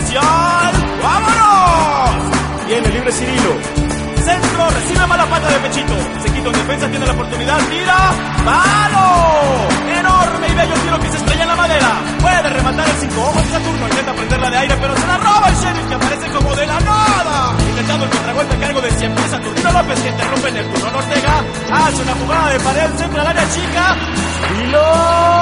oficial. ¡Vámonos! Viene libre Cirilo. Centro, recibe mala pata de pechito. Se quita en defensa, tiene la oportunidad. ¡Tira! ¡Palo! Enorme y bello tiro que se estrella en la madera. Puede rematar el 5 ojos de Saturno. Intenta prenderla de aire, pero se la roba el Sheriff, que aparece como de la nada. Intentando el contragolpe a cargo de 100 pies Saturnino López, que interrumpe en el turno. Ortega hace una jugada de pared, centra al área chica. ¡Cirilo!